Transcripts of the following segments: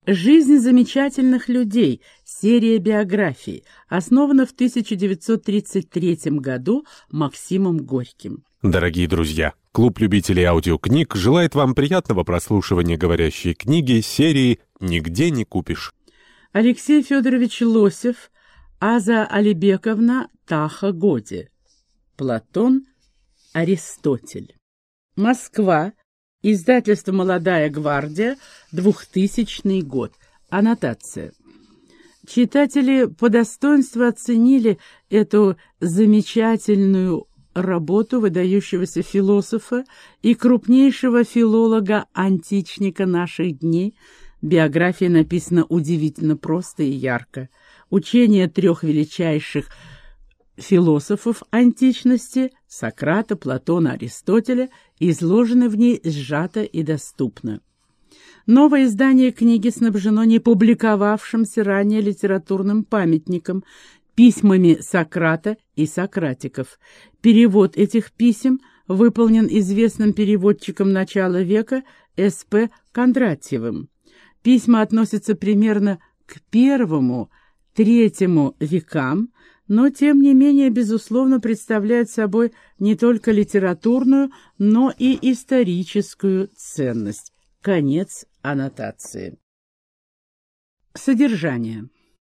Жизнь замечательных людей. Серия биографий. Основана в 1933 году Максимом Горьким. Дорогие друзья, клуб любителей аудиокниг желает вам приятного прослушивания говорящей книги серии «Нигде не купишь». Алексей Федорович Лосев, Аза Алибековна Таха-Годи. Платон, Аристотель. Москва. Издательство «Молодая гвардия», 2000 год. Аннотация. Читатели по достоинству оценили эту замечательную работу выдающегося философа и крупнейшего филолога-античника наших дней. Биография написана удивительно просто и ярко. Учение трех величайших философов античности — Сократа, Платона, Аристотеля — изложены в ней сжато и доступно. Новое издание книги снабжено непубликовавшимся ранее литературным памятником — письмами Сократа и сократиков. Перевод этих писем выполнен известным переводчиком начала века С.П. Кондратьевым. Письма относятся примерно к I-III векам, но, тем не менее, безусловно, представляют собой не только литературную, но и историческую ценность. Конец аннотации. Содержание.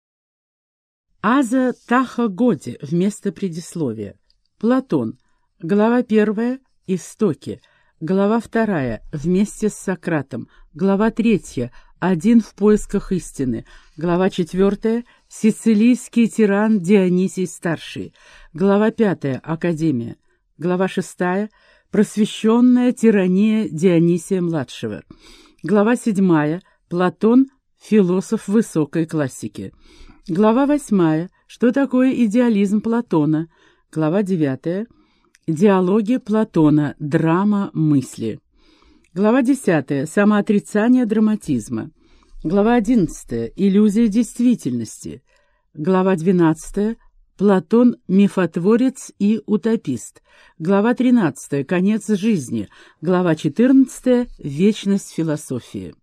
Аза Таха-Годи вместо предисловия. Платон. Глава 1. Истоки. Глава 2. Вместе с Сократом. Глава 3. Один в поисках истины. Глава 4. Сицилийский тиран Дионисий Старший. Глава 5. Академия. Глава 6. Просвещенная тирания Дионисия Младшего. Глава 7. Платон, философ высокой классики. Глава 8. Что такое идеализм Платона? Глава 9. Диалоги Платона. Драма мысли. Глава 10. Самоотрицание драматизма. Глава 11. Иллюзия действительности. Глава 12. Платон – мифотворец и утопист. Глава 13. Конец жизни. Глава 14. Вечность философии.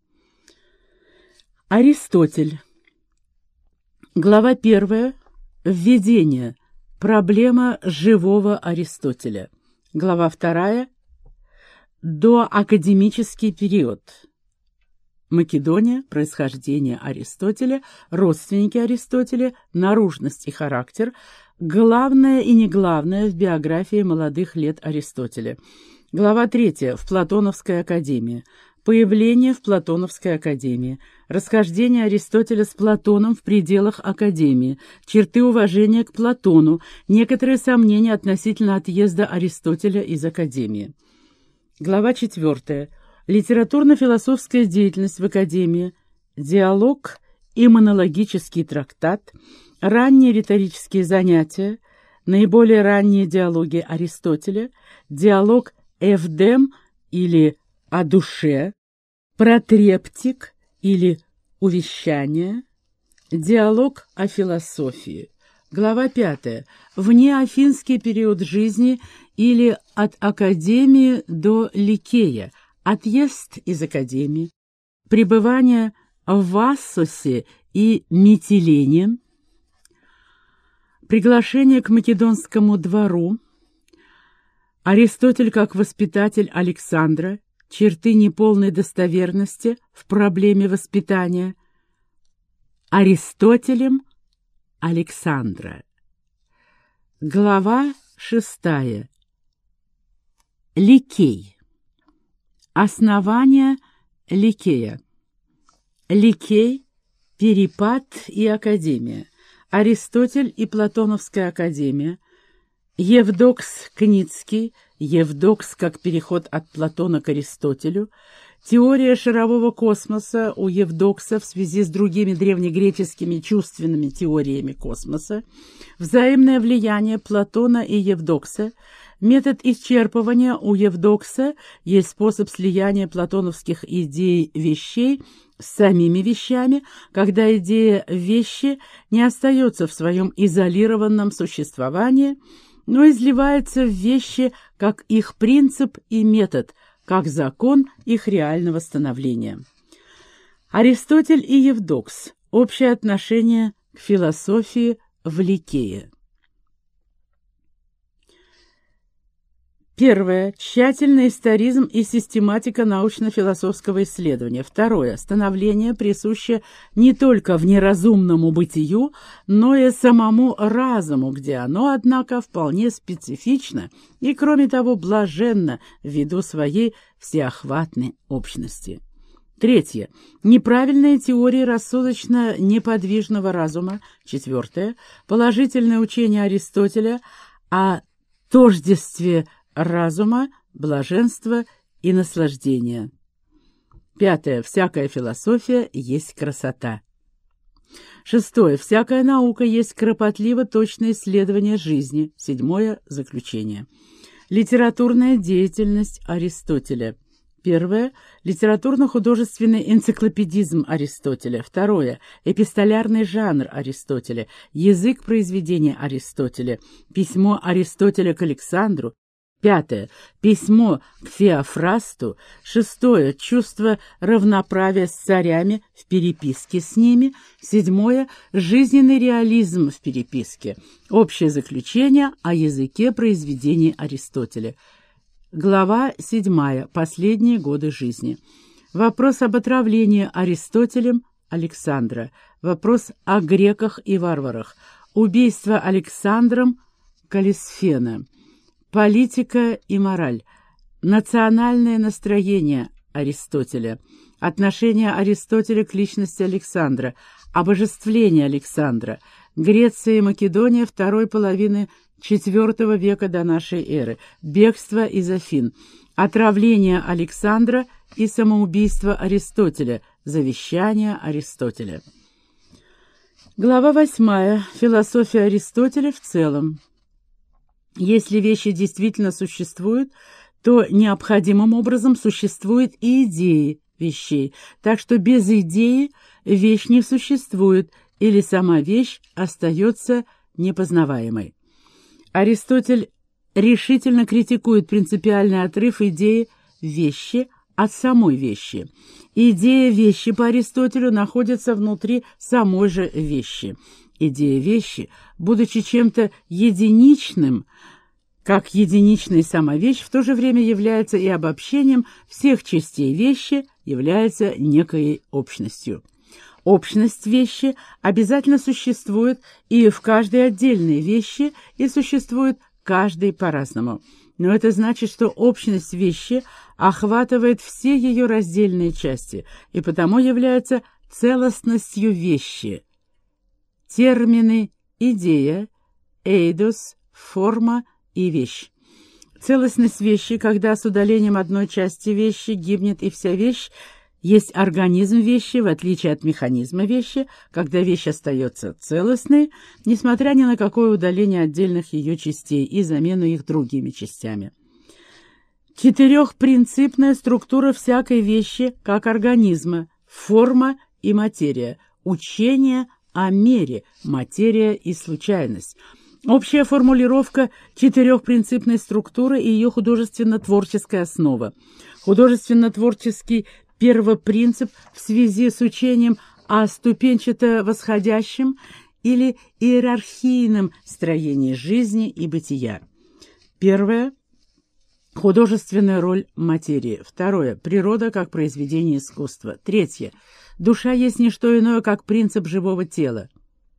Аристотель. Глава 1. Введение. Проблема живого Аристотеля. Глава 2. Доакадемический период. Македония, происхождение Аристотеля, родственники Аристотеля, наружность и характер, главное и неглавное в биографии молодых лет Аристотеля. Глава 3. В Платоновской академии. Появление в Платоновской академии. Расхождение Аристотеля с Платоном в пределах академии. Черты уважения к Платону. Некоторые сомнения относительно отъезда Аристотеля из академии. Глава 4. Литературно-философская деятельность в академии. Диалог и монологический трактат. Ранние риторические занятия. Наиболее ранние диалоги Аристотеля. Диалог Эвдем или о душе. Протрептик или увещание. Диалог о философии. Глава 5. Внеафинский период жизни или от академии до Ликея. Отъезд из академии. Пребывание в Ассосе и Митилене. Приглашение к Македонскому двору. Аристотель как воспитатель Александра. Черты неполной достоверности в проблеме воспитания. Аристотелем Александра. Глава 6. Ликей. Основание Ликея. Ликей, Перипат и Академия. Аристотель и Платоновская академия. Евдокс Кницкий. Евдокс как переход от Платона к Аристотелю. Теория шарового космоса у Евдокса в связи с другими древнегреческими чувственными теориями космоса. Взаимное влияние Платона и Евдокса. Метод исчерпывания у Евдокса есть способ слияния платоновских идей вещей с самими вещами, когда идея вещи не остается в своем изолированном существовании, но изливается в вещи как их принцип и метод, как закон их реального становления. Аристотель и Евдокс. Общее отношение к философии в Ликее. Первое. Тщательный историзм и систематика научно-философского исследования. Второе. Становление, присущее не только внеразумному бытию, но и самому разуму, где оно, однако, вполне специфично и, кроме того, блаженно ввиду своей всеохватной общности. Третье. Неправильные теории рассудочно-неподвижного разума. Четвертое. Положительное учение Аристотеля о тождестве разума, блаженства и наслаждения. Пятое. Всякая философия есть красота. Шестое. Всякая наука есть кропотливо точное исследование жизни. Седьмое. Заключение. Литературная деятельность Аристотеля. Первое. Литературно-художественный энциклопедизм Аристотеля. Второе. Эпистолярный жанр Аристотеля. Язык произведения Аристотеля. Письмо Аристотеля к Александру. Пятое. Письмо к Феофрасту. Шестое. Чувство равноправия с царями в переписке с ними. Седьмое. Жизненный реализм в переписке. Общее заключение о языке произведений Аристотеля. Глава 7. Последние годы жизни. Вопрос об отравлении Аристотелем Александра. Вопрос о греках и варварах. Убийство Александром Калисфена. Политика и мораль. Национальное настроение Аристотеля. Отношение Аристотеля к личности Александра. Обожествление Александра. Греция и Македония второй половины IV века до нашей эры. Бегство из Афин. Отравление Александра и самоубийство Аристотеля. Завещание Аристотеля. Глава 8. Философия Аристотеля в целом. Если вещи действительно существуют, то необходимым образом существуют и идеи вещей, так что без идеи вещь не существует, или сама вещь остается непознаваемой. Аристотель решительно критикует принципиальный отрыв идеи вещи от самой вещи. Идея вещи по Аристотелю находится внутри самой же вещи. Идея вещи, будучи чем-то единичным, как единичная сама вещь, в то же время является и обобщением всех частей вещи, является некой общностью. Общность вещи обязательно существует и в каждой отдельной вещи, и существует каждой по-разному. Но это значит, что общность вещи охватывает все ее раздельные части, и потому является целостностью вещи. Термины «идея», «эйдос», «форма» и «вещь». Целостность вещи, когда с удалением одной части вещи гибнет и вся вещь, есть организм вещи, в отличие от механизма вещи, когда вещь остается целостной, несмотря ни на какое удаление отдельных ее частей и замену их другими частями. Четырехпринципная структура всякой вещи как организма, форма и материя, учение о мере, материя и случайность. Общая формулировка четырехпринципной структуры и ее художественно-творческая основа. Художественно-творческий первопринцип в связи с учением о ступенчато-восходящем или иерархийном строении жизни и бытия. Первое – художественная роль материи. Второе – природа как произведение искусства. Третье – душа есть не что иное, как принцип живого тела.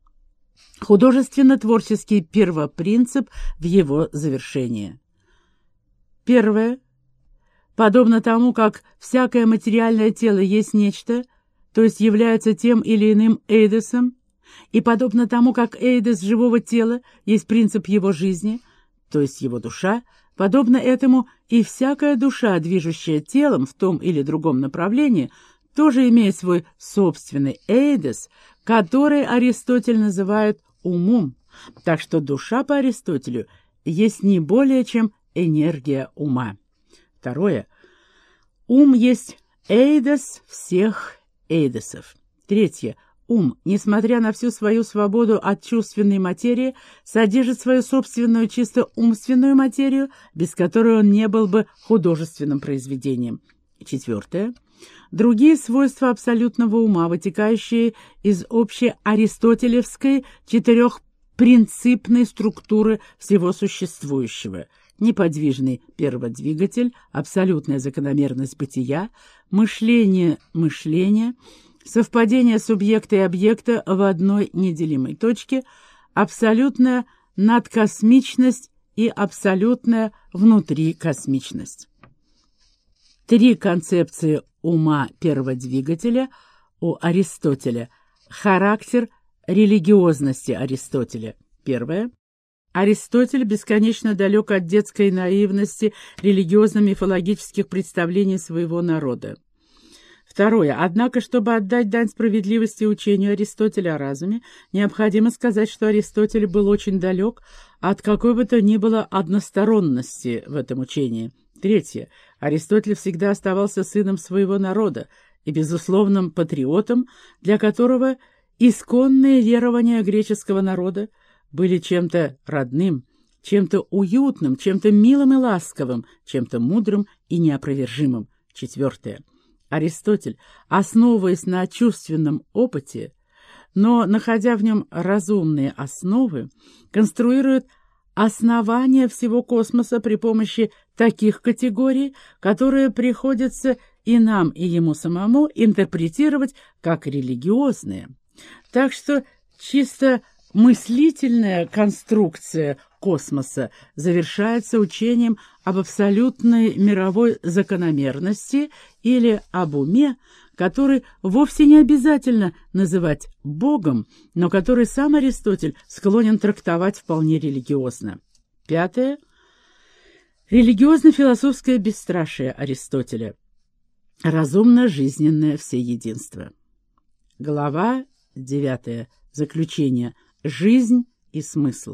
Художественно-творческий первопринцип в его завершении. Первое. Подобно тому, как всякое материальное тело есть нечто, то есть является тем или иным эйдосом, и подобно тому, как эйдос живого тела есть принцип его жизни, то есть его душа, подобно этому и всякая душа, движущая телом в том или другом направлении, тоже имеет свой собственный эйдос, который Аристотель называет умом, так что душа по Аристотелю есть не более чем энергия ума. Второе. Ум есть эйдос всех эйдосов. Третье. Ум, несмотря на всю свою свободу от чувственной материи, содержит свою собственную чисто умственную материю, без которой он не был бы художественным произведением. Четвертое. Другие свойства абсолютного ума, вытекающие из общеаристотелевской четырехпринципной структуры всего существующего. Неподвижный перводвигатель, абсолютная закономерность бытия, мышление мышления, совпадение субъекта и объекта в одной неделимой точке, абсолютная надкосмичность и абсолютная внутрикосмичность. Три концепции ума перводвигателя у Аристотеля. Характер религиозности Аристотеля. Первое. Аристотель бесконечно далек от детской наивности религиозно-мифологических представлений своего народа. Второе. Однако, чтобы отдать дань справедливости учению Аристотеля о разуме, необходимо сказать, что Аристотель был очень далек от какой бы то ни было односторонности в этом учении. Третье. Аристотель всегда оставался сыном своего народа и безусловным патриотом, для которого исконные верования греческого народа были чем-то родным, чем-то уютным, чем-то милым и ласковым, чем-то мудрым и неопровержимым. Четвертое. Аристотель, основываясь на чувственном опыте, но находя в нем разумные основы, конструирует основания всего космоса при помощи таких категорий, которые приходится и нам, и ему самому интерпретировать как религиозные. Так что чисто мыслительная конструкция космоса завершается учением об абсолютной мировой закономерности или об уме, который вовсе не обязательно называть Богом, но который сам Аристотель склонен трактовать вполне религиозно. Пятое. Религиозно-философское бесстрашие Аристотеля. Разумно-жизненное всеединство. Глава 9. Заключение. Жизнь и смысл.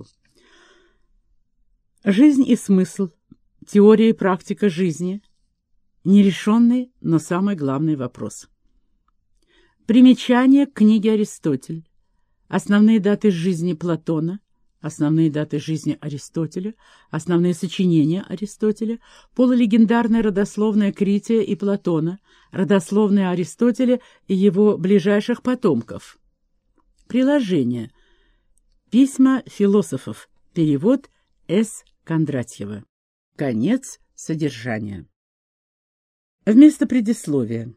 Жизнь и смысл. Теория и практика жизни. Нерешенный, но самый главный вопрос. Примечание к книге «Аристотель». Основные даты жизни Платона, основные даты жизни Аристотеля, основные сочинения Аристотеля, полулегендарная родословная Крития и Платона, родословная Аристотеля и его ближайших потомков. Приложение. Письма философов. Перевод С. Кондратьева. Конец содержания. Вместо предисловия.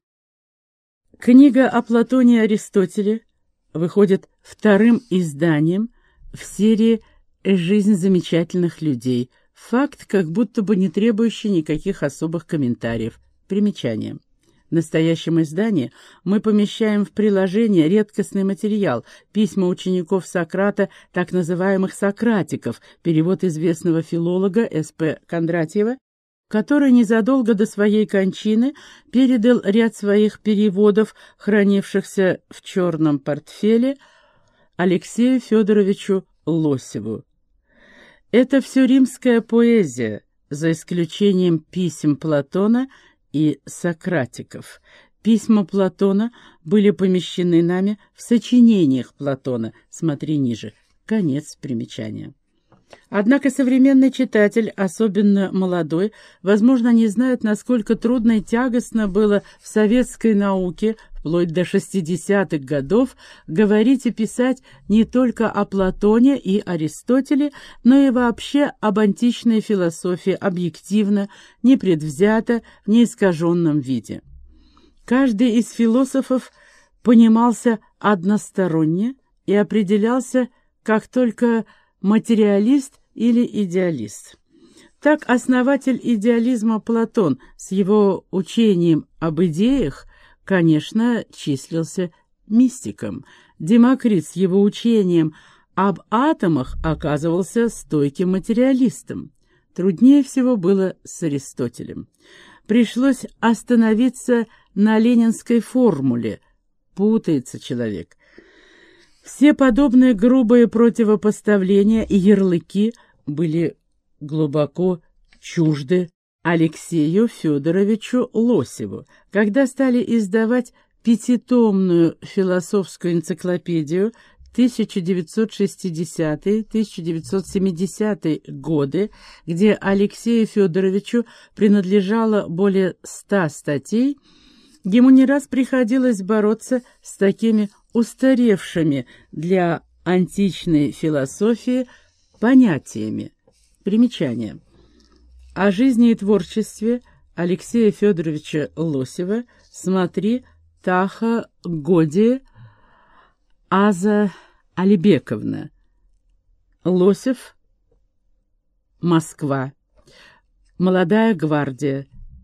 Книга о Платоне и Аристотеле выходит вторым изданием в серии «Жизнь замечательных людей». Факт, как будто бы не требующий никаких особых комментариев. Примечание. В настоящем издании мы помещаем в приложение редкостный материал, письма учеников Сократа, так называемых сократиков, перевод известного филолога С.П. Кондратьева, который незадолго до своей кончины передал ряд своих переводов, хранившихся в черном портфеле, Алексею Федоровичу Лосеву. Это все римская поэзия, за исключением писем Платона и сократиков. Письма Платона были помещены нами в сочинениях Платона, смотри ниже. Конец примечания. Однако современный читатель, особенно молодой, возможно, не знает, насколько трудно и тягостно было в советской науке вплоть до 60-х годов говорить и писать не только о Платоне и Аристотеле, но и вообще об античной философии объективно, непредвзято, в неискаженном виде. Каждый из философов понимался односторонне и определялся как только материалист или идеалист. Так основатель идеализма Платон с его учением об идеях, конечно, числился мистиком. Демокрит с его учением об атомах оказывался стойким материалистом. Труднее всего было с Аристотелем. Пришлось остановиться на ленинской формуле. Путается человек. Все подобные грубые противопоставления и ярлыки были глубоко чужды Алексею Федоровичу Лосеву. Когда стали издавать пятитомную философскую энциклопедию 1960-1970 годы, где Алексею Федоровичу принадлежало более 100 статей, Ему не раз приходилось бороться с такими устаревшими для античной философии понятиями. Примечание. О жизни и творчестве Алексея Федоровича Лосева смотри Таха Годи Аза Алибековна. Лосев, Москва. Молодая гвардия.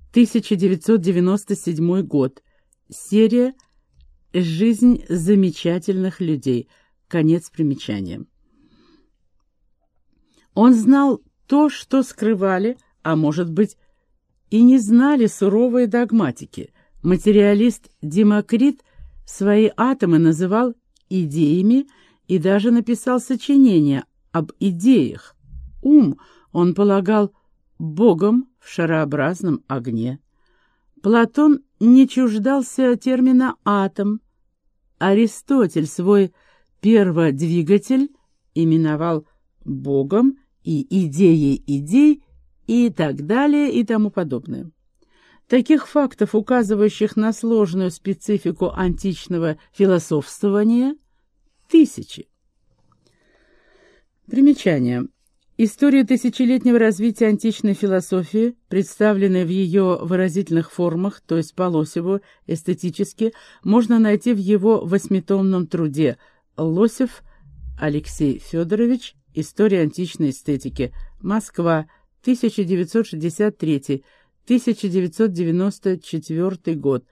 1997 год. Серия «Жизнь замечательных людей». Конец примечания. Он знал то, что скрывали, а может быть, и не знали суровые догматики. Материалист Демокрит свои атомы называл идеями и даже написал сочинение об идеях. Ум он полагал Богом в шарообразном огне. Платон не чуждался термина «атом». Аристотель свой перводвигатель именовал Богом и идеей идей и так далее и тому подобное. Таких фактов, указывающих на сложную специфику античного философствования, тысячи. Примечание. История тысячелетнего развития античной философии, представленная в ее выразительных формах, то есть по Лосеву, эстетически, можно найти в его восьмитомном труде «Лосев Алексей Федорович. История античной эстетики. Москва. 1963-1994 год.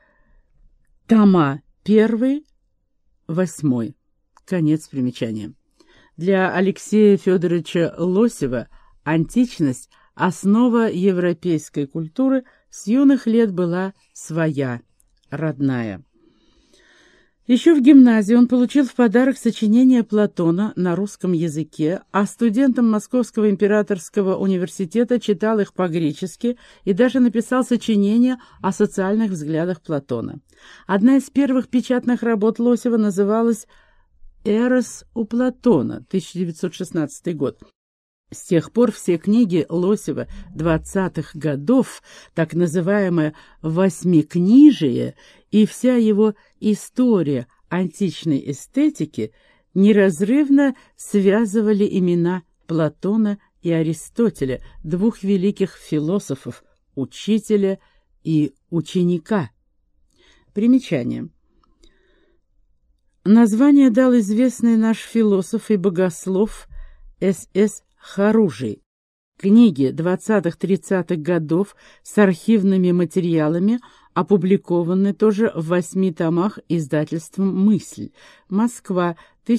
Тома 1, 8. Конец примечания. Для Алексея Федоровича Лосева античность, основа европейской культуры, с юных лет была своя, родная. Еще в гимназии он получил в подарок сочинения Платона на русском языке, а студентам Московского императорского университета читал их по-гречески и даже написал сочинение о социальных взглядах Платона. Одна из первых печатных работ Лосева называлась «Эрос у Платона», 1916 год. С тех пор все книги Лосева 20-х годов, так называемое «восьмикнижие», и вся его история античной эстетики неразрывно связывали имена Платона и Аристотеля, двух великих философов, учителя и ученика. Примечание. Название дал известный наш философ и богослов С.С. Харужий. Книги 20-30-х годов с архивными материалами опубликованы тоже в 8 томах издательством «Мысль». Москва,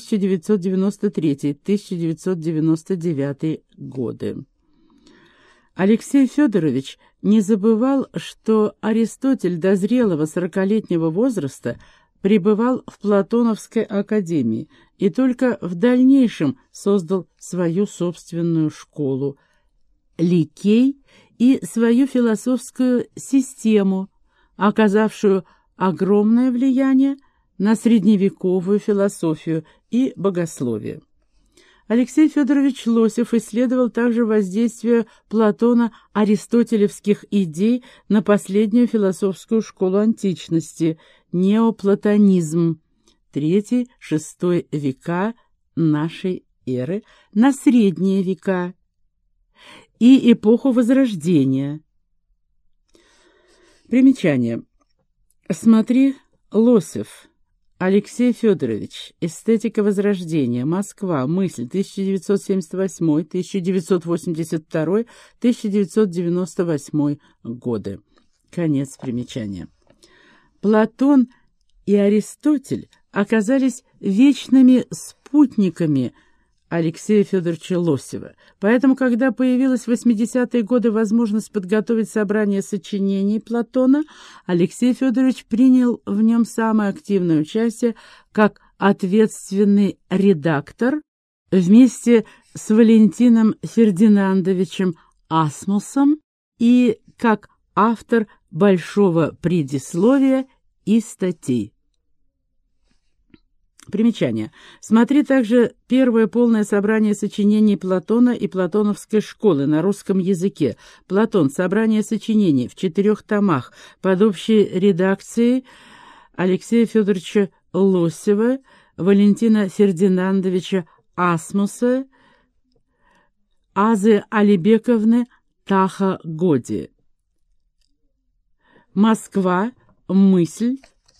1993-1999 годы. Алексей Федорович не забывал, что Аристотель до зрелого 40-летнего возраста пребывал в Платоновской академии и только в дальнейшем создал свою собственную школу Ликей и свою философскую систему, оказавшую огромное влияние на средневековую философию и богословие. Алексей Федорович Лосев исследовал также воздействие Платона аристотелевских идей на последнюю философскую школу античности – неоплатонизм, 3-6 века нашей эры, на средние века и эпоху Возрождения. Примечание. Смотри Лосев Алексей Федорович. Эстетика Возрождения. Москва. Мысль. 1978, 1982, 1998 годы. Конец примечания. Платон и Аристотель оказались вечными спутниками Алексея Федоровича Лосева. Поэтому, когда появилась в 80-е годы возможность подготовить собрание сочинений Платона, Алексей Федорович принял в нем самое активное участие как ответственный редактор вместе с Валентином Фердинандовичем Асмусом и как автор большого предисловия и статей. Примечание. Смотри также первое полное собрание сочинений Платона и Платоновской школы на русском языке. Платон. Собрание сочинений в 4 томах под общей редакцией Алексея Федоровича Лосева, Валентина Фердинандовича Асмуса, Азы Алибековны Таха-Годи. Москва. Мысль.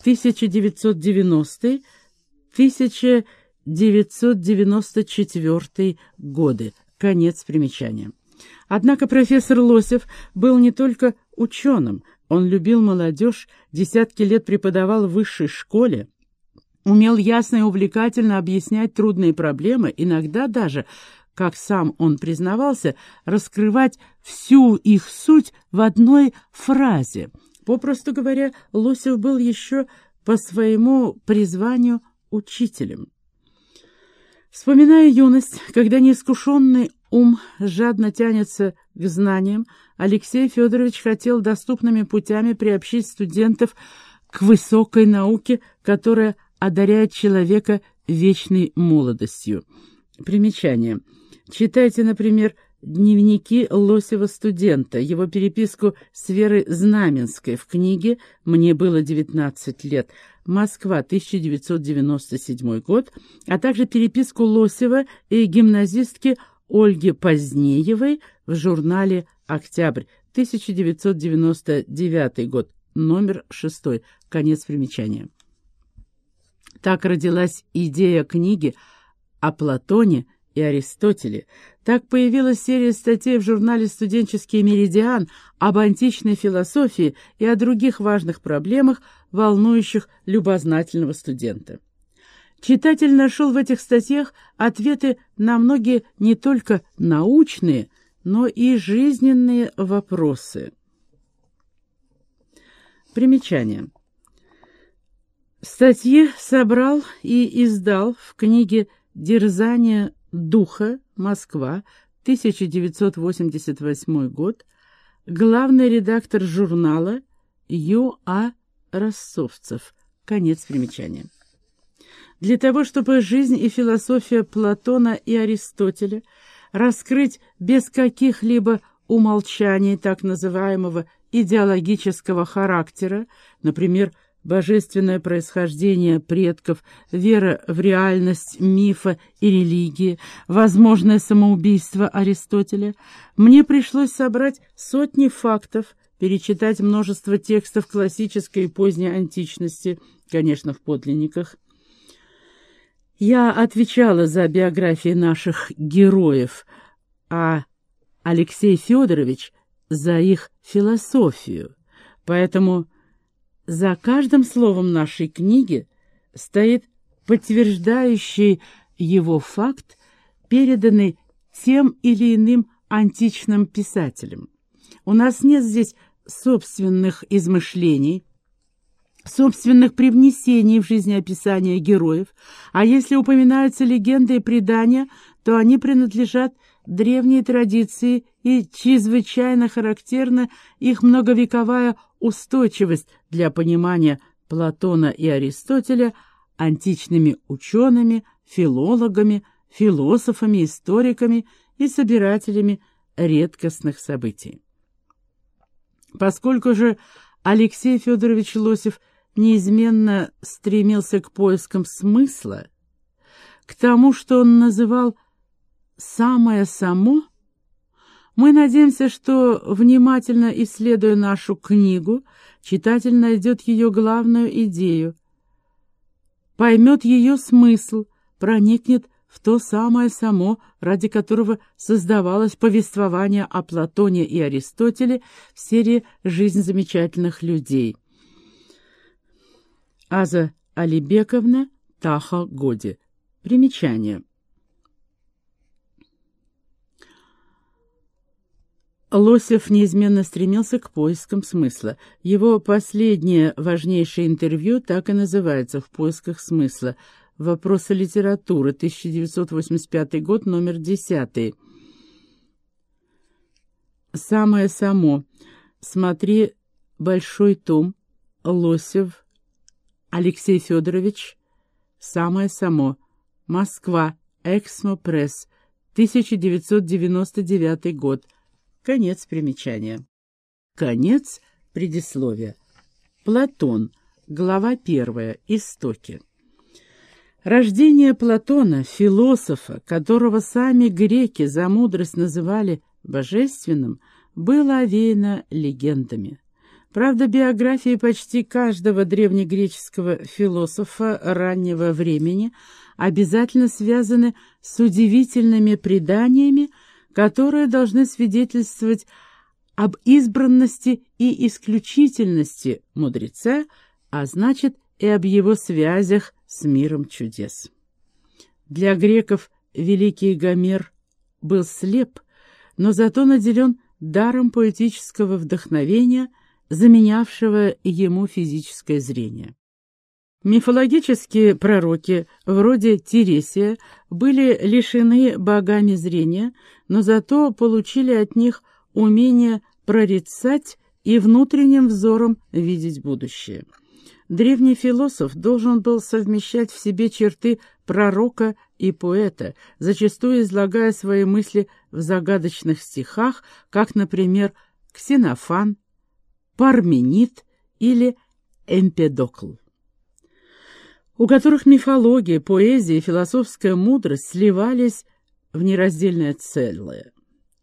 1990-1994 годы. Конец примечания. Однако профессор Лосев был не только ученым. Он любил молодежь, десятки лет преподавал в высшей школе, умел ясно и увлекательно объяснять трудные проблемы, иногда даже, как сам он признавался, раскрывать всю их суть в одной фразе. Попросту говоря, Лосев был еще по своему призванию учителем. Вспоминая юность, когда неискушенный ум жадно тянется к знаниям, Алексей Федорович хотел доступными путями приобщить студентов к высокой науке, которая одаряет человека вечной молодостью. Примечание. Читайте, например, дневники Лосева-студента, его переписку с Верой Знаменской в книге «Мне было 19 лет», Москва, 1997 год, а также переписку Лосева и гимназистки Ольги Позднеевой в журнале «Октябрь», 1999 год, номер 6, конец примечания. Так родилась идея книги о Платоне и Аристотеле. Так появилась серия статей в журнале «Студенческий меридиан» об античной философии и о других важных проблемах, волнующих любознательного студента. Читатель нашел в этих статьях ответы на многие не только научные, но и жизненные вопросы. Примечание. Статьи собрал и издал в книге «Дерзание духа. Москва. 1988 год» главный редактор журнала Ю.А. Рассовцев. Конец примечания. Для того, чтобы жизнь и философия Платона и Аристотеля раскрыть без каких-либо умолчаний так называемого идеологического характера, например, божественное происхождение предков, вера в реальность мифа и религии, возможное самоубийство Аристотеля, мне пришлось собрать сотни фактов, перечитать множество текстов классической и поздней античности, конечно, в подлинниках. Я отвечала за биографии наших героев, а Алексей Федорович за их философию, поэтому за каждым словом нашей книги стоит подтверждающий его факт, переданный тем или иным античным писателем. У нас нет здесь собственных измышлений, собственных привнесений в жизнеописание героев, а если упоминаются легенды и предания, то они принадлежат древней традиции, и чрезвычайно характерна их многовековая устойчивость для понимания Платона и Аристотеля античными учеными, филологами, философами, историками и собирателями редкостных событий. Поскольку же Алексей Федорович Лосев неизменно стремился к поискам смысла, к тому, что он называл «самое само», мы надеемся, что, внимательно исследуя нашу книгу, читатель найдет ее главную идею, поймет ее смысл, проникнет в то самое само, ради которого создавалось повествование о Платоне и Аристотеле в серии «Жизнь замечательных людей». Аза Алибековна Таха-Годи. Примечание. Лосев неизменно стремился к поискам смысла. Его последнее важнейшее интервью так и называется «В поисках смысла». «Вопросы литературы», 1985 год, номер 10. «Самое само». Смотри большой том. Лосев Алексей Федорович. самое само. Москва. Эксмо Пресс. 1999 год. Конец примечания. Конец предисловия. Платон. Глава 1. Истоки. Рождение Платона, философа, которого сами греки за мудрость называли божественным, было овеяно легендами. Правда, биографии почти каждого древнегреческого философа раннего времени обязательно связаны с удивительными преданиями, которые должны свидетельствовать об избранности и исключительности мудреца, а значит и об его связях с миром чудес. Для греков великий Гомер был слеп, но зато наделен даром поэтического вдохновения, заменявшего ему физическое зрение. Мифологические пророки, вроде Тиресия, были лишены богами зрения, но зато получили от них умение прорицать и внутренним взором видеть будущее. Древний философ должен был совмещать в себе черты пророка и поэта, зачастую излагая свои мысли в загадочных стихах, как, например, Ксенофан, Парменид или Эмпедокл, у которых мифология, поэзия и философская мудрость сливались в нераздельное целое.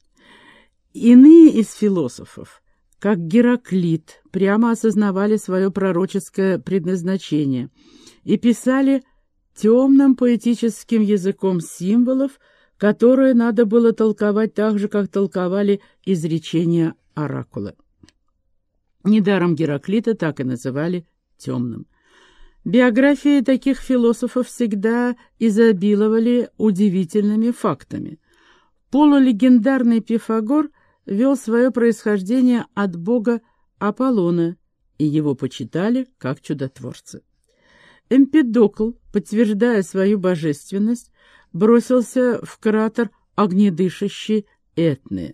Иные из философов, как Гераклит, прямо осознавали свое пророческое предназначение и писали темным поэтическим языком символов, которые надо было толковать так же, как толковали изречения оракула. Недаром Гераклита так и называли темным. Биографии таких философов всегда изобиловали удивительными фактами. Полулегендарный Пифагор вел свое происхождение от бога Аполлона, и его почитали как чудотворца. Эмпедокл, подтверждая свою божественность, бросился в кратер огнедышащей Этны.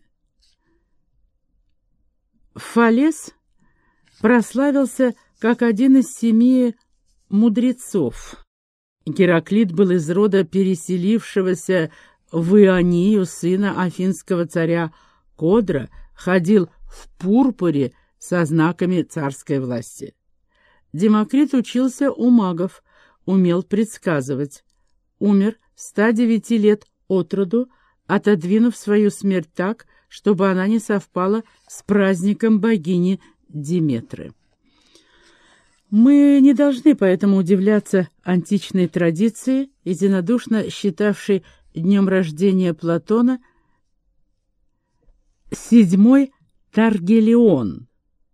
Фалес прославился как один из 7 мудрецов. Гераклит был из рода переселившегося в Ионию сына афинского царя Кодра, ходил в пурпуре со знаками царской власти. Демокрит учился у магов, умел предсказывать. Умер 109 лет от роду, отодвинув свою смерть так, чтобы она не совпала с праздником богини Диметры. Мы не должны поэтому удивляться античной традиции, единодушно считавшей днем рождения Платона 7-й Таргелион,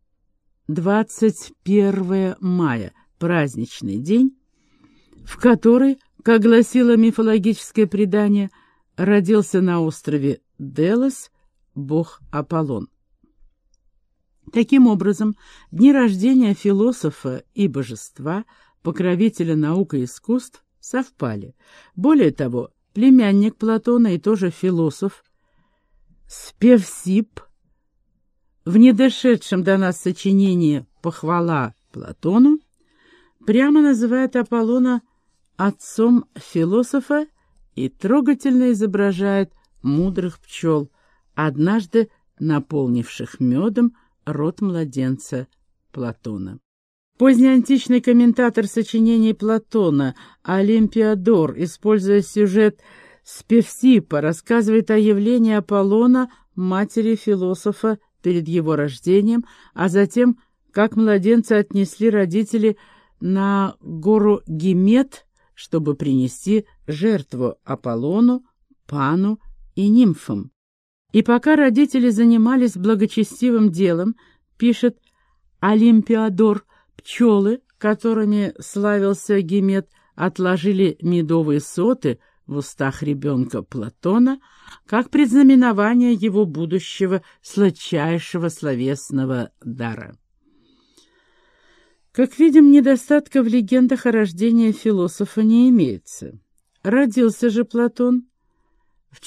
21 мая, праздничный день, в который, как гласило мифологическое предание, родился на острове Делос бог Аполлон. Таким образом, дни рождения философа и божества, покровителя наук и искусств, совпали. Более того, племянник Платона и тоже философ Спевсип в недошедшем до нас сочинении «Похвала Платону» прямо называет Аполлона отцом философа и трогательно изображает мудрых пчел, однажды наполнивших медом рот младенца Платона. Позднеантичный комментатор сочинений Платона Олимпиодор, используя сюжет Спевсипа, рассказывает о явлении Аполлона, матери философа, перед его рождением, а затем, как младенца отнесли родители на гору Гимет, чтобы принести жертву Аполлону, Пану и нимфам. И пока родители занимались благочестивым делом, пишет Олимпиодор, пчелы, которыми славился Гимет, отложили медовые соты в устах ребенка Платона, как предзнаменование его будущего сладчайшего словесного дара. Как видим, недостатка в легендах о рождении философа не имеется. Родился же Платон в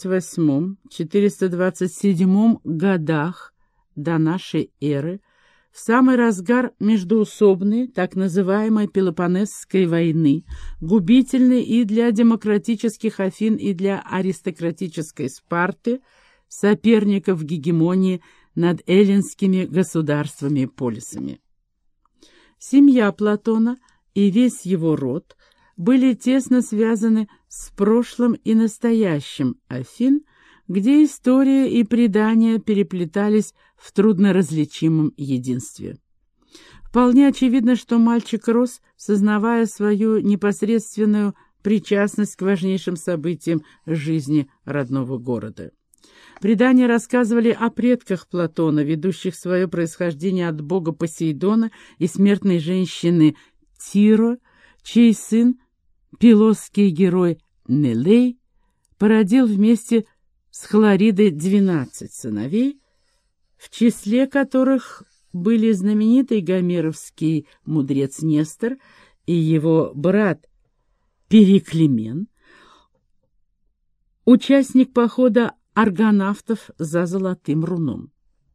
428-427 годах до нашей эры в самый разгар междоусобной, так называемой Пелопоннесской войны, губительной и для демократических Афин, и для аристократической Спарты, соперников гегемонии над эллинскими государствами и полисами. Семья Платона и весь его род были тесно связаны с прошлым и настоящим Афин, где история и предания переплетались в трудноразличимом единстве. Вполне очевидно, что мальчик рос, сознавая свою непосредственную причастность к важнейшим событиям жизни родного города. Предания рассказывали о предках Платона, ведущих свое происхождение от бога Посейдона и смертной женщины Тиро, чей сын, пилосский герой Нелей, породил вместе с Хлоридой 12 сыновей, в числе которых были знаменитый гомеровский мудрец Нестор и его брат Периклемен, участник похода аргонавтов за Золотым руном.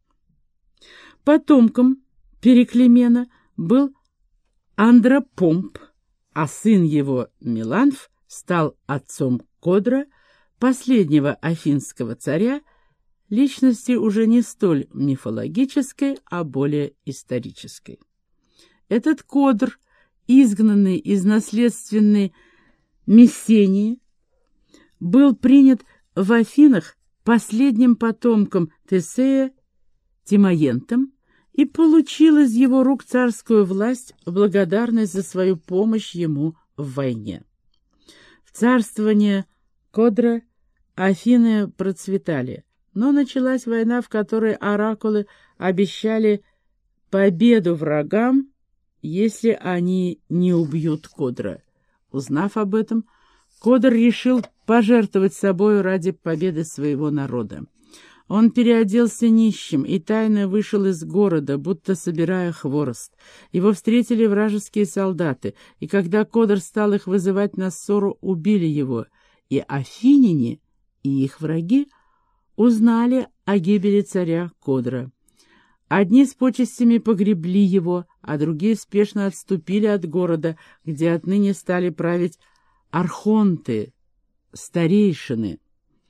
Потомком Периклемена был Андропомп, а сын его Меланф стал отцом Кодра, последнего афинского царя, личности уже не столь мифологической, а более исторической. Этот Кодр, изгнанный из наследственной Мессении, был принят в Афинах последним потомком Тесея Тимоентом и получил из его рук царскую власть в благодарность за свою помощь ему в войне. В царствование Кодра Афины процветали, но началась война, в которой оракулы обещали победу врагам, если они не убьют Кодра. Узнав об этом, Кодр решил пожертвовать собою ради победы своего народа. Он переоделся нищим и тайно вышел из города, будто собирая хворост. Его встретили вражеские солдаты, и когда Кодр стал их вызывать на ссору, убили его, и афиняне, и их враги узнали о гибели царя Кодра. Одни с почестями погребли его, а другие спешно отступили от города, где отныне стали править архонты, старейшины.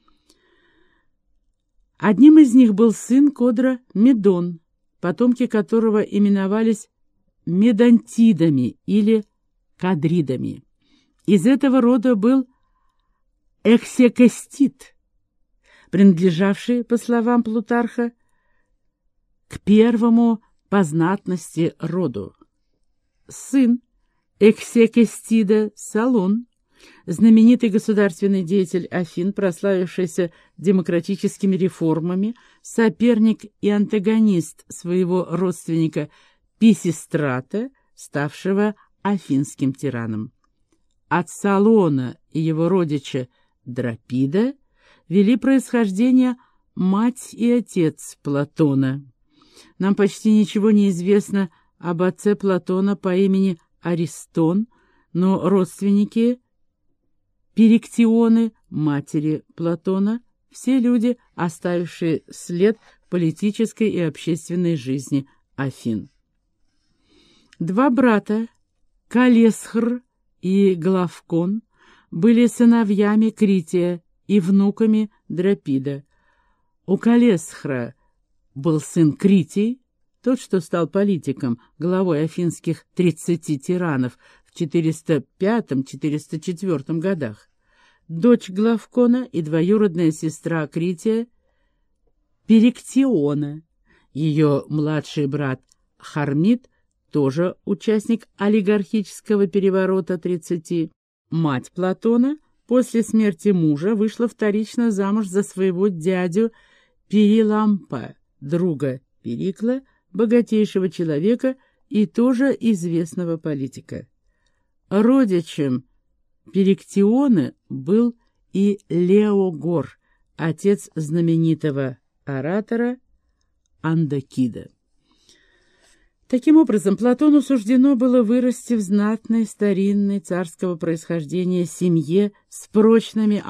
Одним из них был сын Кодра Медон, потомки которого именовались медонтидами или кадридами. Из этого рода был Эксекестит, принадлежавший, по словам Плутарха, к первому по знатности роду. Сын Эксекестида Салон, знаменитый государственный деятель Афин, прославившийся демократическими реформами, соперник и антагонист своего родственника Писистрата, ставшего афинским тираном. От Салона и его родича Драпида вели происхождение мать и отец Платона. Нам почти ничего не известно об отце Платона по имени Аристон, но родственники Периктионы, матери Платона, все люди, оставившие след в политической и общественной жизни Афин. Два брата, Калесхр и Главкон, были сыновьями Крития и внуками Драпида. У Калесхра был сын Критий, тот, что стал политиком, главой афинских 30 тиранов в 405-404 годах. Дочь Главкона и двоюродная сестра Крития Периктиона. Ее младший брат Хармит, тоже участник олигархического переворота 30. Мать Платона после смерти мужа вышла вторично замуж за своего дядю Перилампа, друга Перикла, богатейшего человека и тоже известного политика. Родичем Периктиона был и Леогор, отец знаменитого оратора Андокида. Таким образом, Платону суждено было вырасти в знатной, старинной, царского происхождения семье с прочными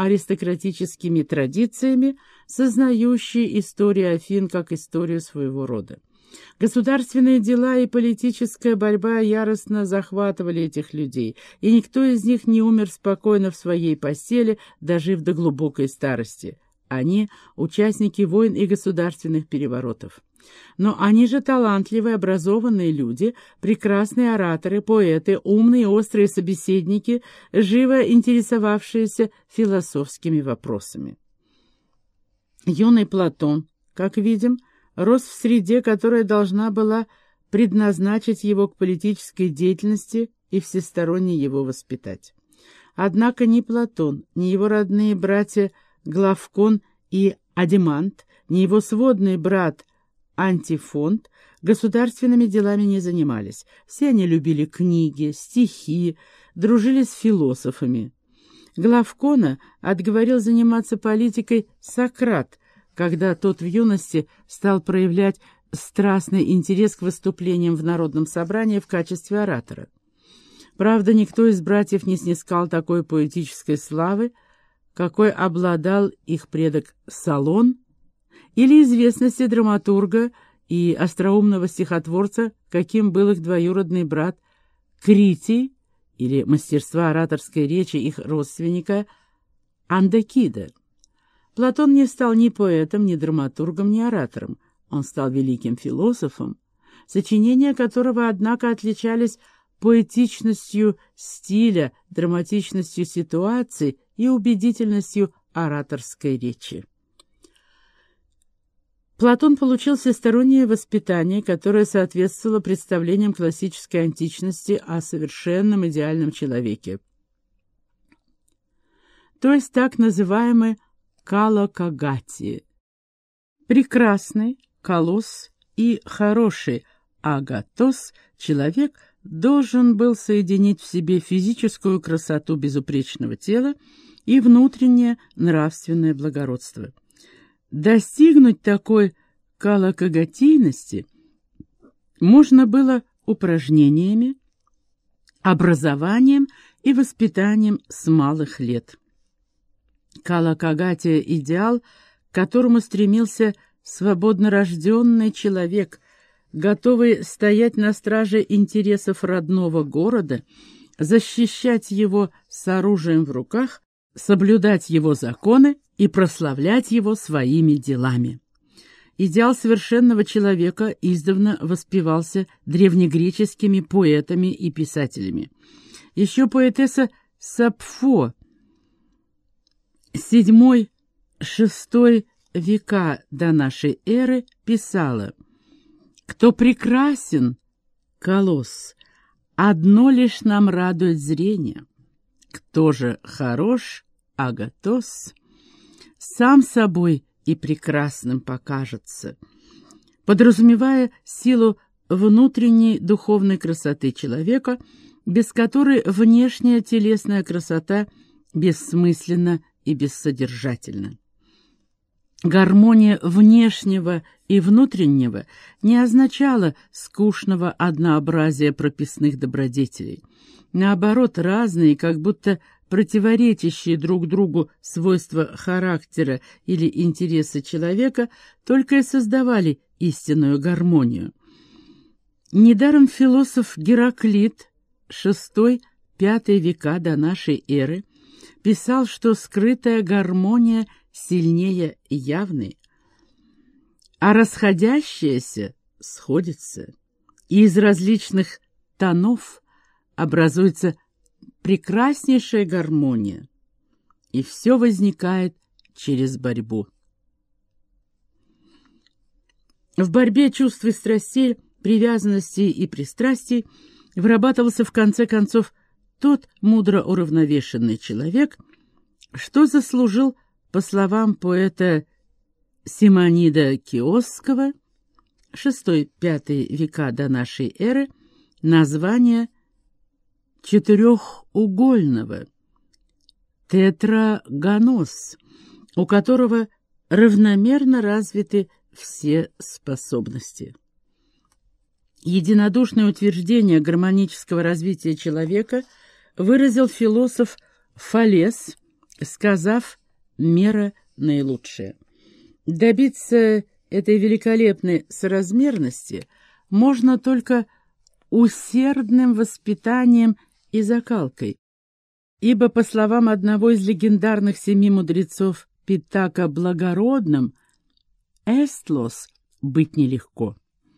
аристократическими традициями, сознающей историю Афин как историю своего рода. Государственные дела и политическая борьба яростно захватывали этих людей, и никто из них не умер спокойно в своей постели, дожив до глубокой старости. Они — участники войн и государственных переворотов. Но они же талантливые, образованные люди, прекрасные ораторы, поэты, умные и острые собеседники, живо интересовавшиеся философскими вопросами. Юный Платон, как видим, рос в среде, которая должна была предназначить его к политической деятельности и всесторонне его воспитать. Однако ни Платон, ни его родные братья Главкон и Адимант, ни его сводный брат Антифонт государственными делами не занимались. Все они любили книги, стихи, дружили с философами. Главкона отговорил заниматься политикой Сократ, когда тот в юности стал проявлять страстный интерес к выступлениям в народном собрании в качестве оратора. Правда, никто из братьев не снискал такой поэтической славы, какой обладал их предок Солон, или известности драматурга и остроумного стихотворца, каким был их двоюродный брат Критий, или мастерства ораторской речи их родственника Андакида. Платон не стал ни поэтом, ни драматургом, ни оратором. Он стал великим философом, сочинения которого, однако, отличались поэтичностью стиля, драматичностью ситуаций и убедительностью ораторской речи. Платон получил всестороннее воспитание, которое соответствовало представлениям классической античности о совершенном идеальном человеке, то есть так называемый калокагатии. Прекрасный колосс и хороший агатос человек должен был соединить в себе физическую красоту безупречного тела и внутреннее нравственное благородство. Достигнуть такой калокагатийности можно было упражнениями, образованием и воспитанием с малых лет. Калокагатия — идеал, к которому стремился свободно рожденный человек, готовый стоять на страже интересов родного города, защищать его с оружием в руках, соблюдать его законы и прославлять его своими делами. Идеал совершенного человека издавна воспевался древнегреческими поэтами и писателями. Еще поэтесса Сапфо, VII-VI века до нашей эры, писала: «Кто прекрасен, колосс, одно лишь нам радует зрение. Кто же хорош, агатос, сам собой и прекрасным покажется», подразумевая силу внутренней духовной красоты человека, без которой внешняя телесная красота бессмысленна и бессодержательна. Гармония внешнего и внутреннего не означала скучного однообразия прописных добродетелей. Наоборот, разные, как будто противоречащие друг другу свойства характера или интересы человека только и создавали истинную гармонию. Недаром философ Гераклит, VI-V века до нашей эры, писал, что скрытая гармония сильнее явной, а расходящаяся сходится, и из различных тонов образуется прекраснейшая гармония, и все возникает через борьбу. В борьбе чувств и страстей, привязанностей и пристрастий вырабатывался в конце концов тот мудро уравновешенный человек, что заслужил, по словам поэта Симонида Киосского, VI-V века до нашей эры, название четырехугольного тетрагонос, у которого равномерно развиты все способности. Единодушное утверждение гармонического развития человека выразил философ Фалес, сказав: «Мера наилучшая». Добиться этой великолепной соразмерности можно только усердным воспитанием и закалкой, ибо, по словам одного из легендарных 7 мудрецов Питака, благородным «эстлос» быть нелегко.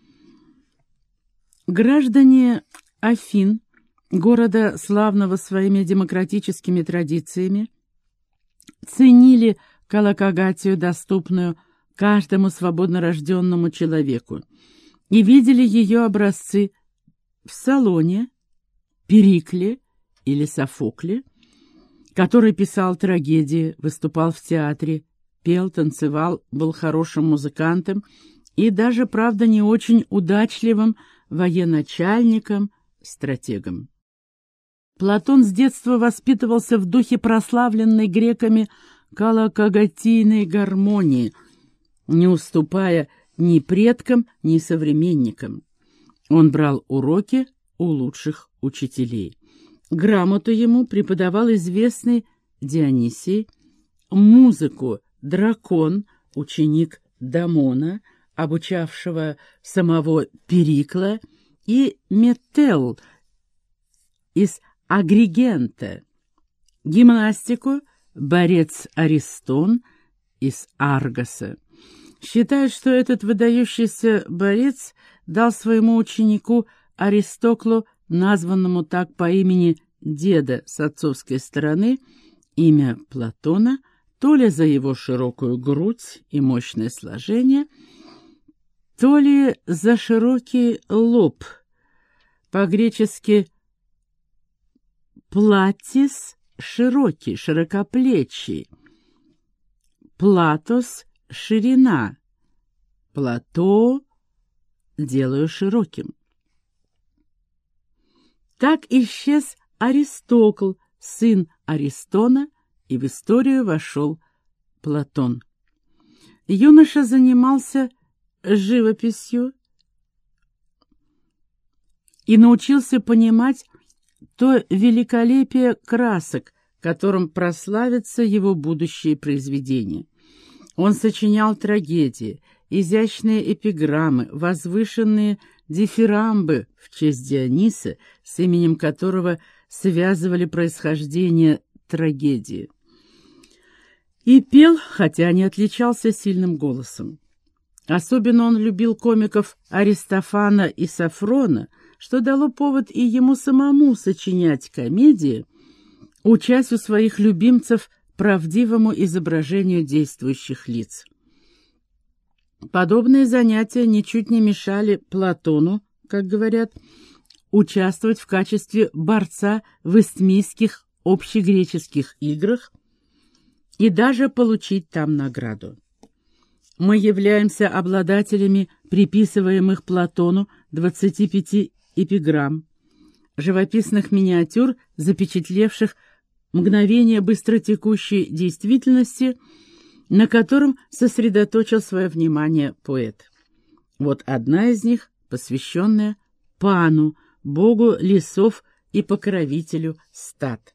Граждане Афин, города, славного своими демократическими традициями, ценили колокагатию, доступную каждому свободно рожденному человеку, и видели ее образцы в Салоне, Перикле или Софокле, который писал трагедии, выступал в театре, пел, танцевал, был хорошим музыкантом и даже, правда, не очень удачливым военачальником, стратегом. Платон с детства воспитывался в духе прославленной греками колокагатийной гармонии, не уступая ни предкам, ни современникам. Он брал уроки у лучших учителей. Грамоту ему преподавал известный Дионисий, музыку Дракон, ученик Дамона, обучавшего самого Перикла, и Метелл из Агригента, гимнастику борец Аристон из Аргоса. Считают, что этот выдающийся борец дал своему ученику Аристоклу, названному так по имени деда с отцовской стороны, имя Платона, то ли за его широкую грудь и мощное сложение, то ли за широкий лоб, по-гречески «платис» — широкий, широкоплечий, «платос» — ширина, «плато» — делаю широким. Так исчез Аристокл, сын Аристона, и в историю вошел Платон. Юноша занимался живописью и научился понимать то великолепие красок, которым прославятся его будущие произведения. Он сочинял трагедии, изящные эпиграммы, возвышенные дифирамбы в честь Диониса, с именем которого связывали происхождение трагедии. И пел, хотя не отличался сильным голосом. Особенно он любил комиков Аристофана и Софрона, что дало повод и ему самому сочинять комедии, учась у своих любимцев правдивому изображению действующих лиц. Подобные занятия ничуть не мешали Платону, как говорят, участвовать в качестве борца в Истмийских общегреческих играх и даже получить там награду. Мы являемся обладателями приписываемых Платону 25 эпиграмм, живописных миниатюр, запечатлевших мгновение быстротекущей действительности, на котором сосредоточил свое внимание поэт. Вот одна из них, посвященная Пану, богу лесов и покровителю стад.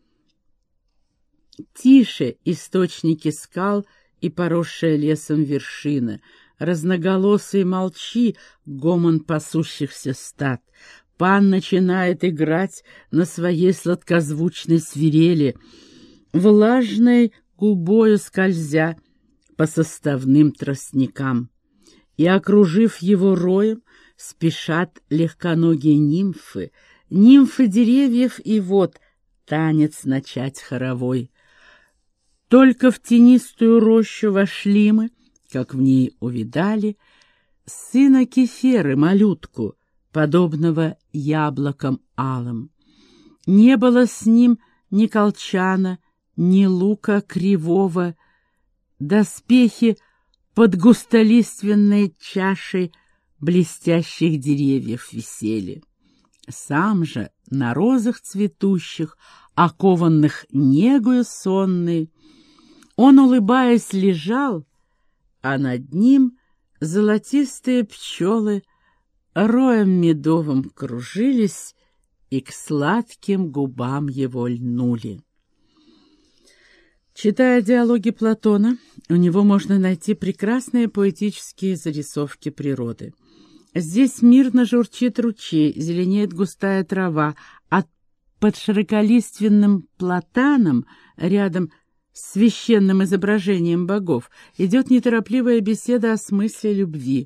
Тише источники скал и поросшая лесом вершина, разноголосый молчи, гомон пасущихся стад. Пан начинает играть на своей сладкозвучной свирели, влажной губою скользя по составным тростникам. И, окружив его роем, спешат легконогие нимфы, нимфы деревьев, и вот танец начать хоровой. Только в тенистую рощу вошли мы, как в ней увидали, сына Кеферы, малютку, подобного яблокам алым. Не было с ним ни колчана, ни лука кривого, доспехи под густолиственной чашей блестящих деревьев висели. Сам же на розах цветущих, окованных негою сонной, он, улыбаясь, лежал, а над ним золотистые пчелы роем медовым кружились и к сладким губам его льнули. Читая диалоги Платона, у него можно найти прекрасные поэтические зарисовки природы. Здесь мирно журчит ручей, зеленеет густая трава, а под широколиственным платаном, рядом с священным изображением богов, идет неторопливая беседа о смысле любви.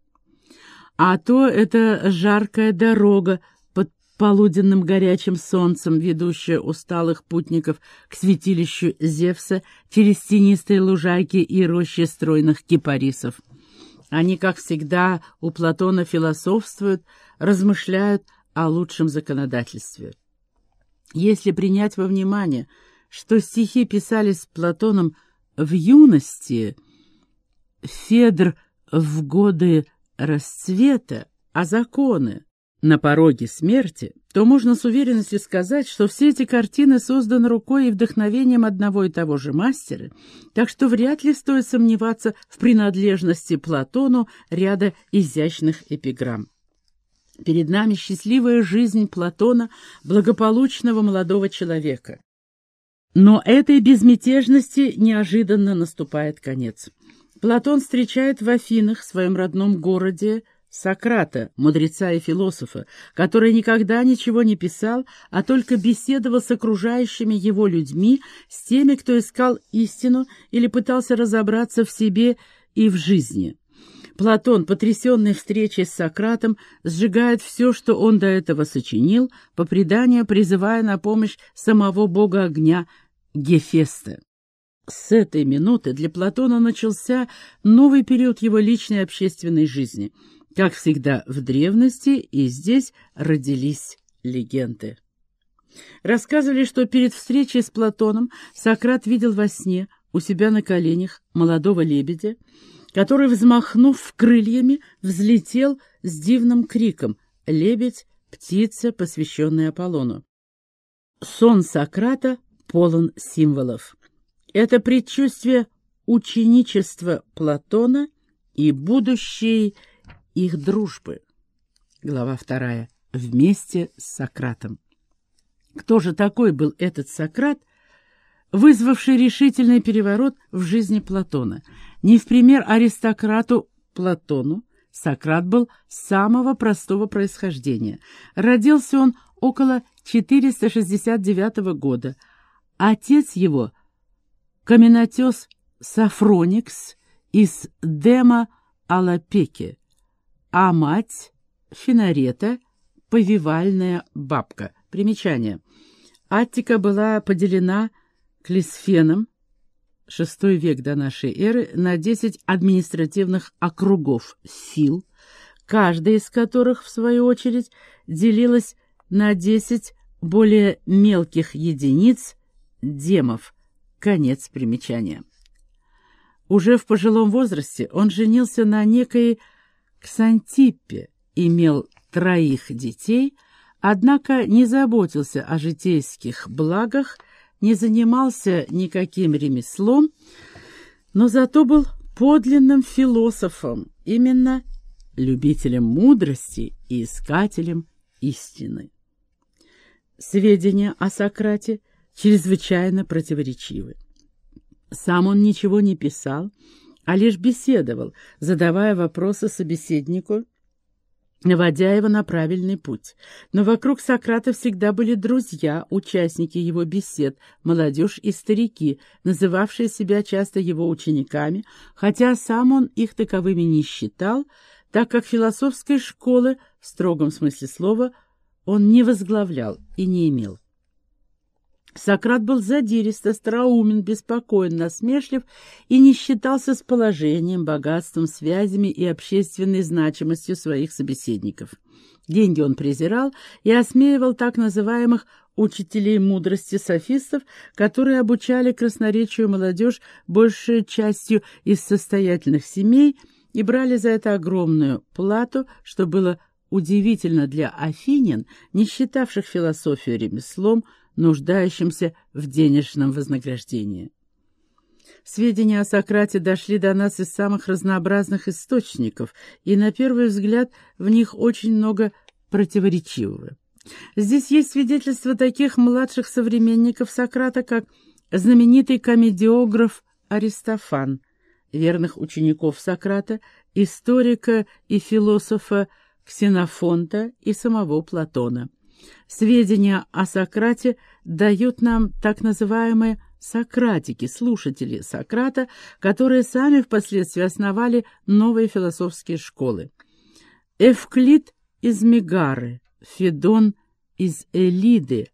А то это жаркая дорога под полуденным горячим солнцем, ведущая усталых путников к святилищу Зевса через тенистые лужайки и рощи стройных кипарисов. Они, как всегда, у Платона философствуют, размышляют о лучшем законодательстве. Если принять во внимание, что стихи писались Платоном в юности, Федр в годы расцвета, а законы на пороге смерти, то можно с уверенностью сказать, что все эти картины созданы рукой и вдохновением одного и того же мастера, так что вряд ли стоит сомневаться в принадлежности Платону ряда изящных эпиграмм. Перед нами счастливая жизнь Платона, благополучного молодого человека. Но этой безмятежности неожиданно наступает конец. Платон встречает в Афинах, своем родном городе, Сократа, мудреца и философа, который никогда ничего не писал, а только беседовал с окружающими его людьми, с теми, кто искал истину или пытался разобраться в себе и в жизни. Платон, потрясенный встречей с Сократом, сжигает все, что он до этого сочинил, по преданию призывая на помощь самого бога огня Гефеста. С этой минуты для Платона начался новый период его личной и общественной жизни. Как всегда в древности, и здесь родились легенды. Рассказывали, что перед встречей с Платоном Сократ видел во сне у себя на коленях молодого лебедя, который, взмахнув крыльями, взлетел с дивным криком «Лебедь, птица, посвященная Аполлону». Сон Сократа полон символов. Это предчувствие ученичества Платона и будущей их дружбы. Глава 2. Вместе с Сократом. Кто же такой был этот Сократ, вызвавший решительный переворот в жизни Платона? Не в пример аристократу Платону, Сократ был самого простого происхождения. Родился он около 469 года. Отец его — каменотес Сафроникс из Дема Алапеки, а мать — Финарета, повивальная бабка. Примечание. Аттика была поделена Клисфеном, VI век до нашей эры, на 10 административных округов Фил, каждая из которых, в свою очередь, делилась на 10 более мелких единиц демов. Конец примечания. Уже в пожилом возрасте он женился на некой Ксантиппе, имел 3 детей, однако не заботился о житейских благах, не занимался никаким ремеслом, но зато был подлинным философом, именно любителем мудрости и искателем истины. Сведения о Сократе чрезвычайно противоречивы. Сам он ничего не писал, а лишь беседовал, задавая вопросы собеседнику, наводя его на правильный путь. Но вокруг Сократа всегда были друзья, участники его бесед, молодежь и старики, называвшие себя часто его учениками, хотя сам он их таковыми не считал, так как философской школы, в строгом смысле слова, он не возглавлял и не имел. Сократ был задирист, остроумен, беспокоен, насмешлив и не считался с положением, богатством, связями и общественной значимостью своих собеседников. Деньги он презирал и осмеивал так называемых учителей мудрости софистов, которые обучали красноречию молодежь большей частью из состоятельных семей и брали за это огромную плату, что было удивительно для афинян, не считавших философию ремеслом, нуждающимся в денежном вознаграждении. Сведения о Сократе дошли до нас из самых разнообразных источников, и, на первый взгляд, в них очень много противоречивого. Здесь есть свидетельства таких младших современников Сократа, как знаменитый комедиограф Аристофан, верных учеников Сократа, историка и философа Ксенофонта и самого Платона. Сведения о Сократе дают нам так называемые сократики, слушатели Сократа, которые сами впоследствии основали новые философские школы. Эвклид из Мегары, Федон из Элиды,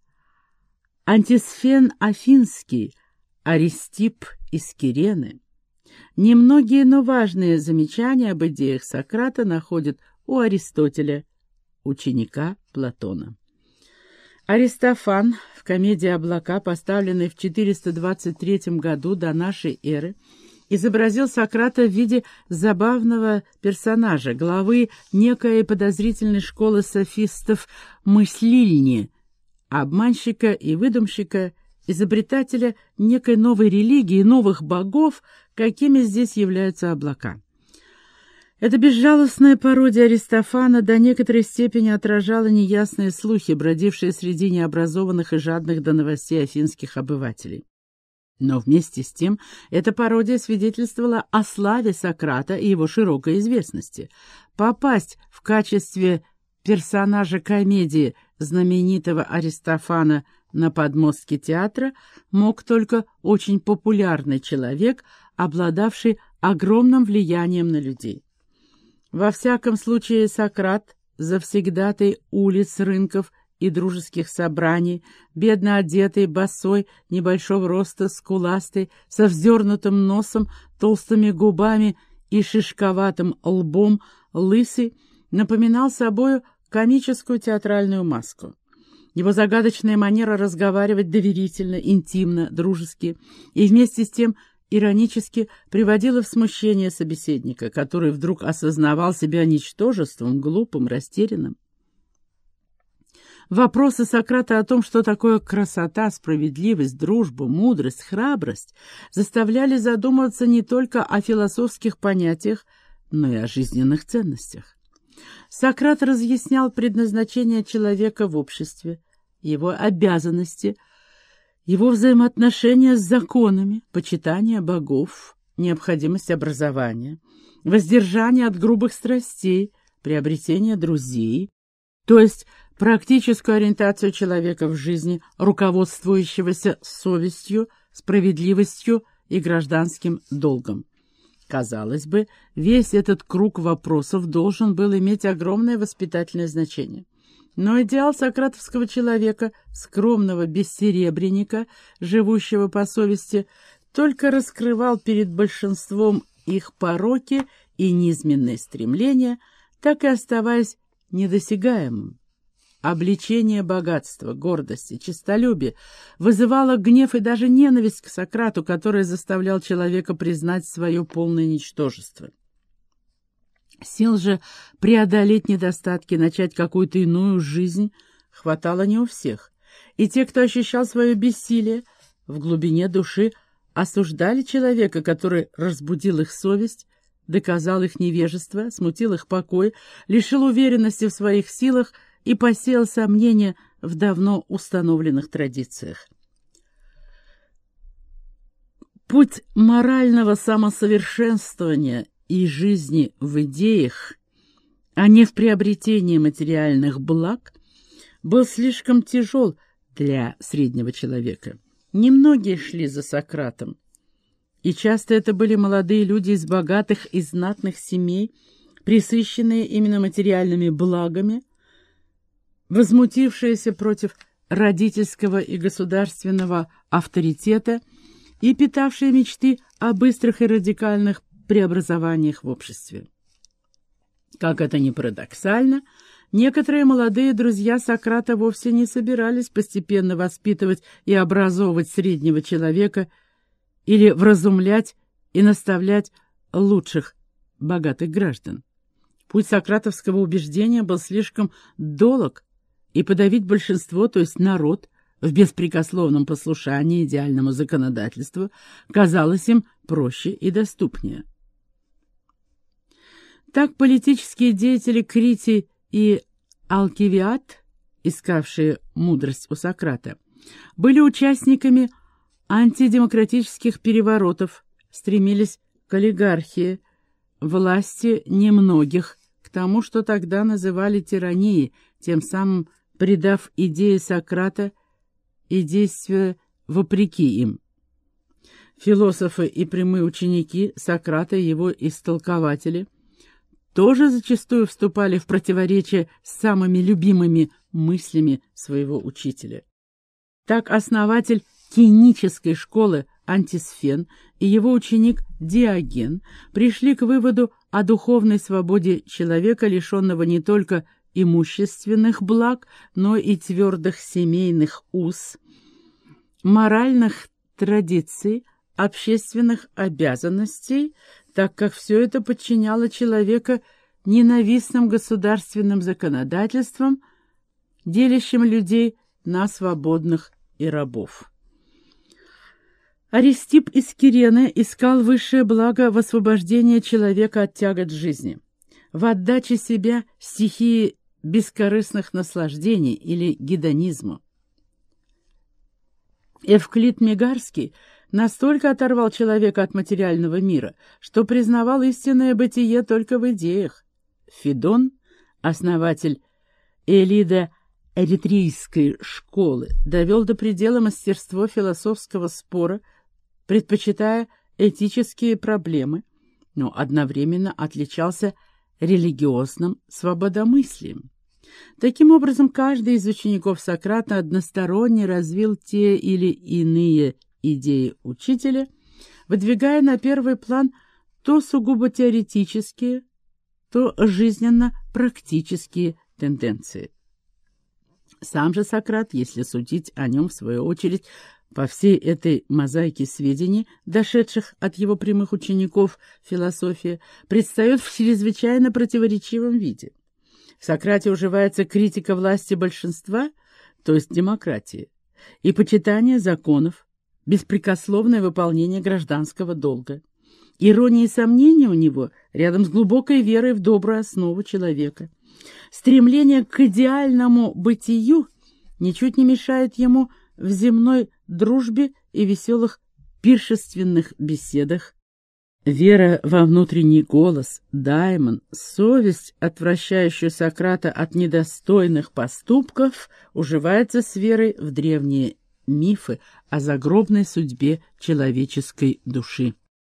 Антисфен Афинский, Аристип из Кирены. Немногие, но важные замечания об идеях Сократа находят у Аристотеля, ученика Платона. Аристофан в комедии «Облака», поставленной в 423 году до нашей эры, изобразил Сократа в виде забавного персонажа, главы некой подозрительной школы софистов Мыслильни, обманщика и выдумщика, изобретателя некой новой религии, новых богов, какими здесь являются облака. Эта безжалостная пародия Аристофана до некоторой степени отражала неясные слухи, бродившие среди необразованных и жадных до новостей афинских обывателей. Но вместе с тем эта пародия свидетельствовала о славе Сократа и его широкой известности. Попасть в качестве персонажа комедии знаменитого Аристофана на подмостке театра мог только очень популярный человек, обладавший огромным влиянием на людей. Во всяком случае, Сократ, завсегдатай улиц, рынков и дружеских собраний, бедно одетый, босой, небольшого роста, скуластый, со вздернутым носом, толстыми губами и шишковатым лбом, лысый, напоминал собою комическую театральную маску. Его загадочная манера разговаривать доверительно, интимно, дружески и вместе с тем иронически приводила в смущение собеседника, который вдруг осознавал себя ничтожеством, глупым, растерянным. Вопросы Сократа о том, что такое красота, справедливость, дружба, мудрость, храбрость, заставляли задумываться не только о философских понятиях, но и о жизненных ценностях. Сократ разъяснял предназначение человека в обществе, его обязанности, его взаимоотношения с законами, почитание богов, необходимость образования, воздержание от грубых страстей, приобретение друзей, то есть практическую ориентацию человека в жизни, руководствующегося совестью, справедливостью и гражданским долгом. Казалось бы, весь этот круг вопросов должен был иметь огромное воспитательное значение. Но идеал сократовского человека, скромного бессеребренника, живущего по совести, только раскрывал перед большинством их пороки и низменные стремления, так и оставаясь недосягаемым. Обличение богатства, гордости, честолюбия вызывало гнев и даже ненависть к Сократу, который заставлял человека признать свое полное ничтожество. Сил же преодолеть недостатки, начать какую-то иную жизнь хватало не у всех, и те, кто ощущал свое бессилие, в глубине души осуждали человека, который разбудил их совесть, доказал их невежество, смутил их покой, лишил уверенности в своих силах и посеял сомнения в давно установленных традициях. Путь морального самосовершенствования и жизни в идеях, а не в приобретении материальных благ, был слишком тяжел для среднего человека. Немногие шли за Сократом, и часто это были молодые люди из богатых и знатных семей, пресыщенные именно материальными благами, возмутившиеся против родительского и государственного авторитета и питавшие мечты о быстрых и радикальных преобразованиях в обществе. Как это ни парадоксально, некоторые молодые друзья Сократа вовсе не собирались постепенно воспитывать и образовывать среднего человека или вразумлять и наставлять лучших богатых граждан. Путь сократовского убеждения был слишком долг, и подавить большинство, то есть народ, в беспрекословном послушании идеальному законодательству, казалось им проще и доступнее. Так политические деятели Критий и Алкивиад, искавшие мудрость у Сократа, были участниками антидемократических переворотов, стремились к олигархии, власти немногих, к тому, что тогда называли тиранией, тем самым придав идеи Сократа и действия вопреки им. Философы и прямые ученики Сократа и его истолкователи тоже зачастую вступали в противоречие с самыми любимыми мыслями своего учителя. Так основатель кинической школы Антисфен и его ученик Диоген пришли к выводу о духовной свободе человека, лишенного не только имущественных благ, но и твердых семейных уз, моральных традиций, общественных обязанностей, так как все это подчиняло человека ненавистным государственным законодательствам, делящим людей на свободных и рабов. Аристипп из Кирены искал высшее благо в освобождении человека от тягот жизни, в отдаче себя стихии бескорыстных наслаждений или гедонизму. Эвклид Мегарский настолько оторвал человека от материального мира, что признавал истинное бытие только в идеях. Федон, основатель Эллидо-эритрийской школы, довел до предела мастерство философского спора, предпочитая этические проблемы, но одновременно отличался религиозным свободомыслием. Таким образом, каждый из учеников Сократа односторонне развил те или иные идеи учителя, выдвигая на первый план то сугубо теоретические, то жизненно-практические тенденции. Сам же Сократ, если судить о нем в свою очередь, по всей этой мозаике сведений, дошедших от его прямых учеников философии, предстает в чрезвычайно противоречивом виде. В Сократе уживается критика власти большинства, то есть демократии, и почитание законов, беспрекословное выполнение гражданского долга. Ирония и сомнения у него рядом с глубокой верой в добрую основу человека. Стремление к идеальному бытию ничуть не мешает ему в земной дружбе и веселых пиршественных беседах. Вера во внутренний голос, даймон, совесть, отвращающая Сократа от недостойных поступков, уживается с верой в древние мифы о загробной судьбе человеческой души.